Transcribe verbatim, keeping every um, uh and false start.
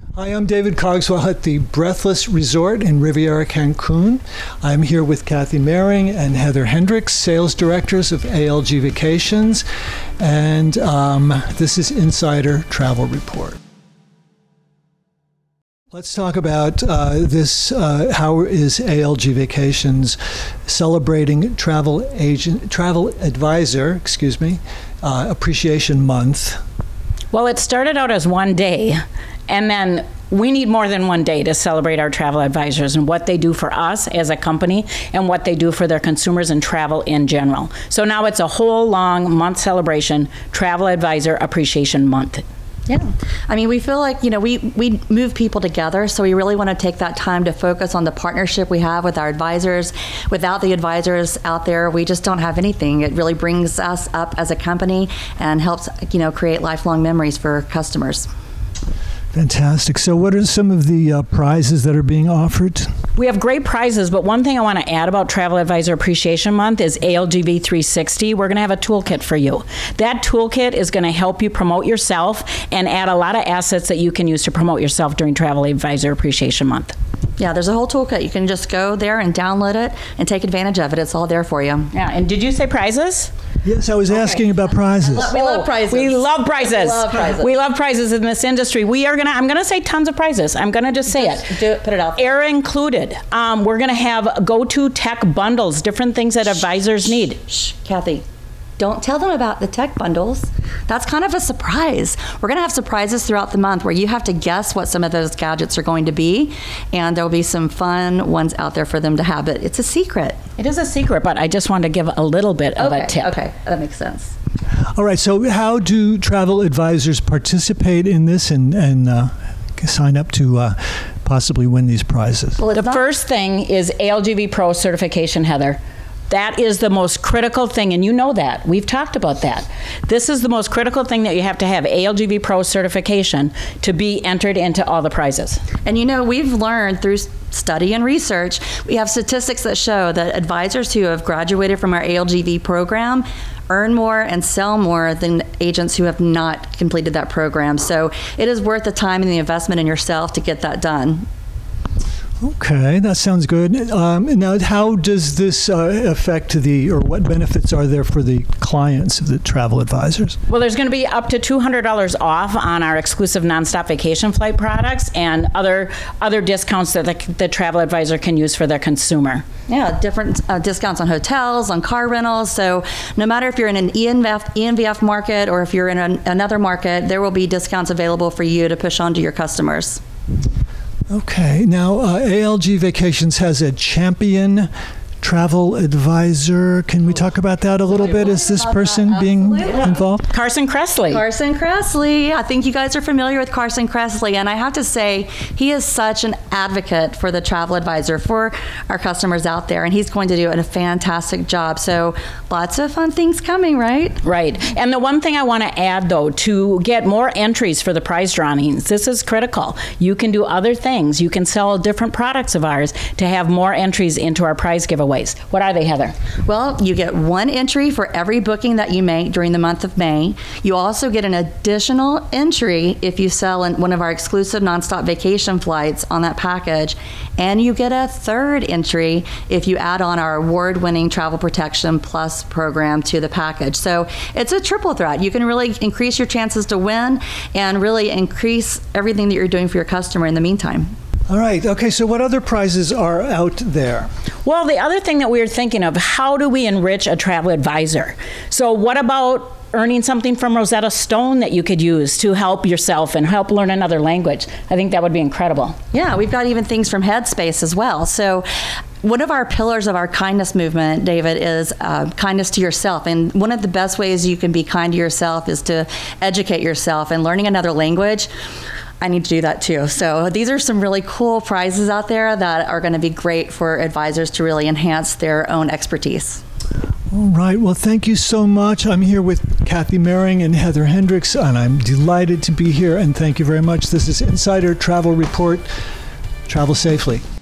Hi, I'm David Cogswell at the Breathless Resort in Riviera Cancun. I'm here with Kathy Mehring and Heather Hendricks, sales directors of A L G Vacations, and um, this is Insider Travel Report. Let's talk about uh, this. Uh, how is A L G Vacations celebrating Travel Agent, Travel Advisor, excuse me, uh, Appreciation Month? Well, it started out as one day, and then we need more than one day to celebrate our travel advisors and what they do for us as a company and what they do for their consumers and travel in general. So now it's a whole long month celebration, Travel Advisor Appreciation Month. Yeah. I mean, we feel like, you know, we, we move people together, so we really want to take that time to focus on the partnership we have with our advisors. Without the advisors out there, we just don't have anything. It really brings us up as a company and helps, you know, create lifelong memories for customers. Fantastic. So what are some of the uh, prizes that are being offered? We have great prizes, but one thing I want to add about Travel Advisor Appreciation Month is A L G V three sixty. We're going to have a toolkit for you. That toolkit is going to help you promote yourself and add a lot of assets that you can use to promote yourself during Travel Advisor Appreciation Month. Yeah, there's a whole toolkit. You can just go there and download it and take advantage of it. It's all there for you. Yeah, and did you say prizes? Yes, I was okay. asking about prizes. We love prizes. We love prizes. We love prizes. We love prizes in this industry. We are gonna. I'm gonna say tons of prizes. I'm gonna just say just it. Do it. Put it out there. Air included. Um, we're gonna have go-to tech bundles, different things that advisors need. Shh, Kathy. Don't tell them about the tech bundles. That's kind of a surprise. We're going to have surprises throughout the month where you have to guess what some of those gadgets are going to be, and there'll be some fun ones out there for them to have. But it's a secret. It is a secret, but I just wanted to give a little bit of okay, a tip. Okay, that makes sense. All right, so how do travel advisors participate in this and, and uh, sign up to uh, possibly win these prizes? Well, the first thing is A L G V Pro certification, Heather. That is the most critical thing, and you know that. We've talked about that. This is the most critical thing that you have to have, A L G V Pro certification, to be entered into all the prizes. And you know, we've learned through study and research, we have statistics that show that advisors who have graduated from our A L G V program earn more and sell more than agents who have not completed that program. So it is worth the time and the investment in yourself to get that done. Okay, that sounds good. Um, now, how does this uh, affect the, or what benefits are there for the clients of the travel advisors? Well, there's going to be up to two hundred dollars off on our exclusive nonstop vacation flight products and other other discounts that the, the travel advisor can use for their consumer. Yeah, different uh, discounts on hotels, on car rentals. So no matter if you're in an E N V F, E N V F market or if you're in an, another market, there will be discounts available for you to push on to your customers. Okay. Now, uh, A L G Vacations has a champion travel advisor. Can we talk about that a little bit? Is this person being involved? Carson Kressley. Carson Kressley. I think you guys are familiar with Carson Kressley, and I have to say, he is such an advocate for the travel advisor, for our customers out there, and he's going to do a fantastic job. So lots of fun things coming, right? Right. And the one thing I want to add, though, to get more entries for the prize drawings, this is critical. You can do other things. You can sell different products of ours to have more entries into our prize giveaway. What are they, Heather? Well, you get one entry for every booking that you make during the month of May. You also get an additional entry if you sell in one of our exclusive nonstop vacation flights on that package. And you get a third entry if you add on our award-winning Travel Protection Plus program to the package. So it's a triple threat. You can really increase your chances to win and really increase everything that you're doing for your customer in the meantime. All right. Okay. So what other prizes are out there? Well, the other thing that we were thinking of, how do we enrich a travel advisor? So what about earning something from Rosetta Stone that you could use to help yourself and help learn another language? I think that would be incredible. Yeah, we've got even things from Headspace as well. So one of our pillars of our kindness movement, David, is uh, kindness to yourself. And one of the best ways you can be kind to yourself is to educate yourself. And learning another language, I need to do that too. So these are some really cool prizes out there that are going to be great for advisors to really enhance their own expertise. All right. Well, thank you so much. I'm here with Kathy Mehring and Heather Hendricks, and I'm delighted to be here. And thank you very much. This is Insider Travel Report. Travel safely.